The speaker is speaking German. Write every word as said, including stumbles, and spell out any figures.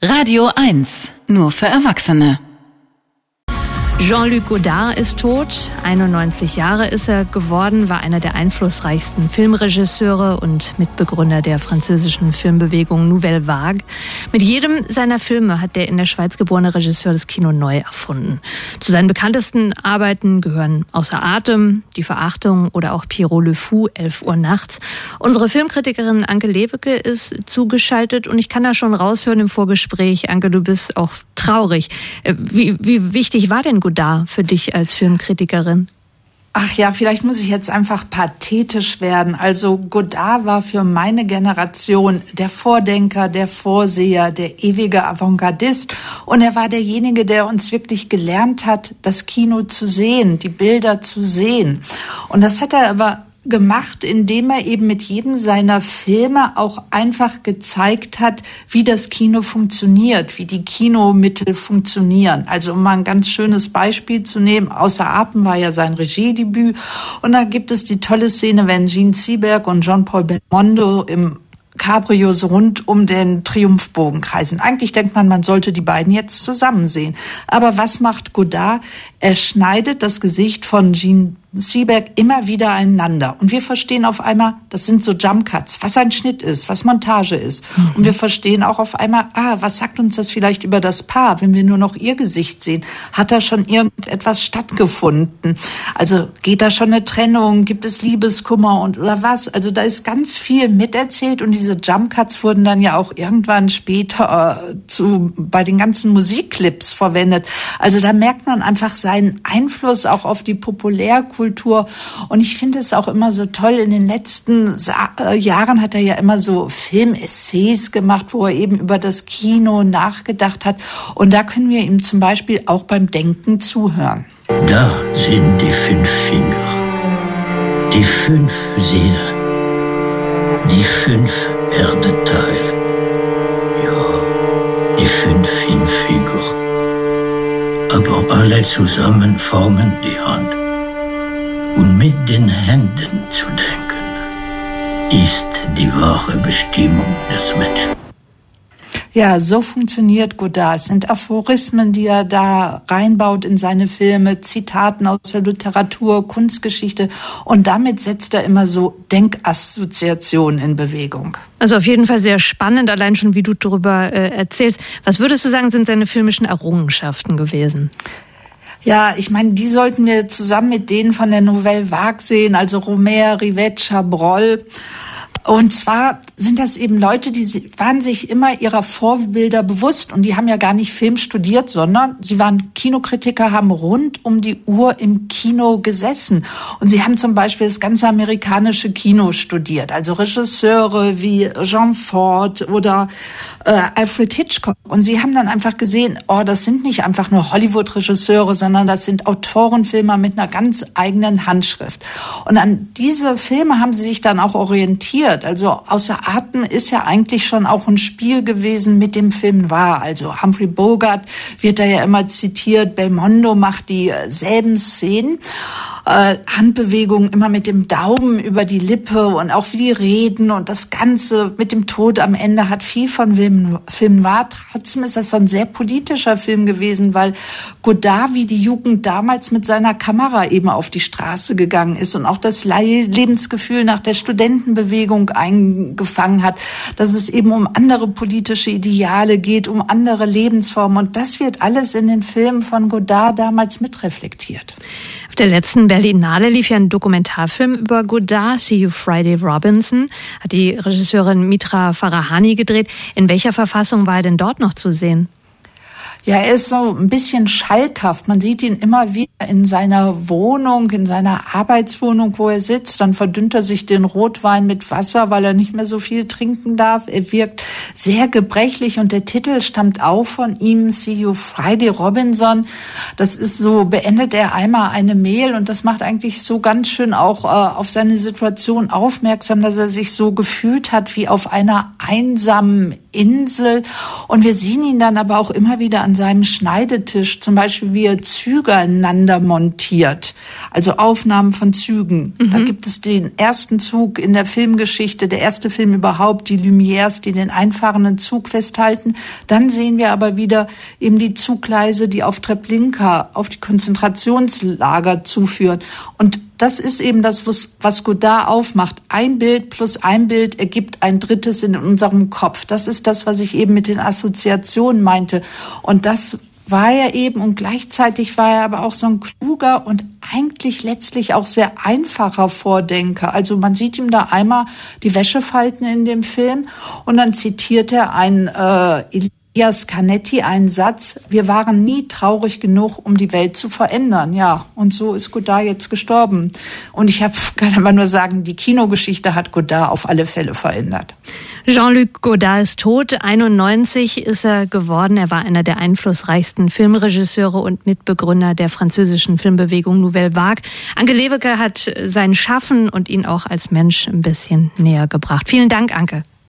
Radio eins, nur für Erwachsene. Jean-Luc Godard ist tot. einundneunzig Jahre ist er geworden, war einer der einflussreichsten Filmregisseure und Mitbegründer der französischen Filmbewegung Nouvelle Vague. Mit jedem seiner Filme hat der in der Schweiz geborene Regisseur das Kino neu erfunden. Zu seinen bekanntesten Arbeiten gehören Außer Atem, Die Verachtung oder auch Pierrot le Fou, elf Uhr nachts. Unsere Filmkritikerin Anke Lewicke ist zugeschaltet und ich kann da schon raushören im Vorgespräch, Anke, du bist auch traurig. Wie, wie wichtig war denn Godard für dich als Filmkritikerin? Ach ja, vielleicht muss ich jetzt einfach pathetisch werden. Also Godard war für meine Generation der Vordenker, der Vorseher, der ewige Avantgardist. Und er war derjenige, der uns wirklich gelernt hat, das Kino zu sehen, die Bilder zu sehen. Und das hat er aber gemacht, indem er eben mit jedem seiner Filme auch einfach gezeigt hat, wie das Kino funktioniert, wie die Kinomittel funktionieren. Also um mal ein ganz schönes Beispiel zu nehmen, Außer Atem war ja sein Regiedebüt und da gibt es die tolle Szene, wenn Jean Seberg und Jean-Paul Belmondo im Cabrio so rund um den Triumphbogen kreisen. Eigentlich denkt man, man sollte die beiden jetzt zusammen sehen. Aber was macht Godard? Er schneidet das Gesicht von Jean Seberg immer wieder einander. Und wir verstehen auf einmal, das sind so Jump Cuts, was ein Schnitt ist, was Montage ist. Mhm. Und wir verstehen auch auf einmal, ah, was sagt uns das vielleicht über das Paar, wenn wir nur noch ihr Gesicht sehen? Hat da schon irgendetwas stattgefunden? Also geht da schon eine Trennung? Gibt es Liebeskummer und oder was? Also da ist ganz viel miterzählt und diese Jump Cuts wurden dann ja auch irgendwann später äh, zu, bei den ganzen Musikclips verwendet. Also da merkt man einfach seinen Einfluss auch auf die Populärkultur. Und ich finde es auch immer so toll, in den letzten Sa- äh, Jahren hat er ja immer so Filmessays gemacht, wo er eben über das Kino nachgedacht hat. Und da können wir ihm zum Beispiel auch beim Denken zuhören. Da sind die fünf Finger, die fünf Sinne, die fünf Erdeteile, ja, die fünf Finger. Aber alle zusammen formen die Hand. Und mit den Händen zu denken, ist die wahre Bestimmung des Menschen. Ja, so funktioniert Godard. Es sind Aphorismen, die er da reinbaut in seine Filme, Zitaten aus der Literatur, Kunstgeschichte. Und damit setzt er immer so Denkassoziationen in Bewegung. Also auf jeden Fall sehr spannend, allein schon wie du darüber äh, erzählst. Was würdest du sagen, sind seine filmischen Errungenschaften gewesen? Ja, ich meine, die sollten wir zusammen mit denen von der Nouvelle Vague sehen, also Rohmer, Rivette, Chabrol. Und zwar sind das eben Leute, die waren sich immer ihrer Vorbilder bewusst und die haben ja gar nicht Film studiert, sondern sie waren Kinokritiker, haben rund um die Uhr im Kino gesessen. Und sie haben zum Beispiel das ganze amerikanische Kino studiert, also Regisseure wie John Ford oder äh, Alfred Hitchcock. Und sie haben dann einfach gesehen, oh, das sind nicht einfach nur Hollywood-Regisseure, sondern das sind Autorenfilmer mit einer ganz eigenen Handschrift. Und an diese Filme haben sie sich dann auch orientiert. Also Außer Atem ist ja eigentlich schon auch ein Spiel gewesen mit dem Film Noir. Also Humphrey Bogart wird da ja immer zitiert, Belmondo macht dieselben Szenen. Äh, Handbewegungen immer mit dem Daumen über die Lippe und auch wie die reden und das Ganze mit dem Tod am Ende hat viel von Film Noir. Trotzdem ist das so ein sehr politischer Film gewesen, weil Godard, wie die Jugend damals mit seiner Kamera eben auf die Straße gegangen ist und auch das Lebensgefühl nach der Studentenbewegung eingefangen hat, dass es eben um andere politische Ideale geht, um andere Lebensformen und das wird alles in den Filmen von Godard damals mitreflektiert. Auf der letzten Berlinale lief ja ein Dokumentarfilm über Godard, See You Friday Robinson, hat die Regisseurin Mitra Farahani gedreht. In welcher Verfassung war er denn dort noch zu sehen? Ja, er ist so ein bisschen schalkhaft. Man sieht ihn immer wieder in seiner Wohnung, in seiner Arbeitswohnung, wo er sitzt. Dann verdünnt er sich den Rotwein mit Wasser, weil er nicht mehr so viel trinken darf. Er wirkt sehr gebrechlich und der Titel stammt auch von ihm, See You Friday Robinson. Das ist so, beendet er einmal eine Mail und das macht eigentlich so ganz schön auch äh, auf seine Situation aufmerksam, dass er sich so gefühlt hat wie auf einer einsamen Insel. Und wir sehen ihn dann aber auch immer wieder an seinem Schneidetisch, zum Beispiel wie er Züge aneinander montiert, also Aufnahmen von Zügen. Mhm. Da gibt es den ersten Zug in der Filmgeschichte, der erste Film überhaupt, die Lumières, die den einfahrenden Zug festhalten. Dann sehen wir aber wieder eben die Zuggleise, die auf Treblinka, auf die Konzentrationslager zuführen. Und das ist eben das, was Godard aufmacht. Ein Bild plus ein Bild ergibt ein drittes in unserem Kopf. Das ist das, was ich eben mit den Assoziationen meinte. Und das war er eben, und gleichzeitig war er aber auch so ein kluger und eigentlich letztlich auch sehr einfacher Vordenker. Also man sieht ihm da einmal die Wäsche falten in dem Film und dann zitiert er einen äh, Elias Canetti, einen Satz: Wir waren nie traurig genug, um die Welt zu verändern. Ja, und so ist Godard jetzt gestorben. Und ich hab, kann aber nur sagen, die Kinogeschichte hat Godard auf alle Fälle verändert. Jean-Luc Godard ist tot. einundneunzig ist er geworden. Er war einer der einflussreichsten Filmregisseure und Mitbegründer der französischen Filmbewegung Nouvelle Vague. Anke Lewicke hat sein Schaffen und ihn auch als Mensch ein bisschen näher gebracht. Vielen Dank, Anke.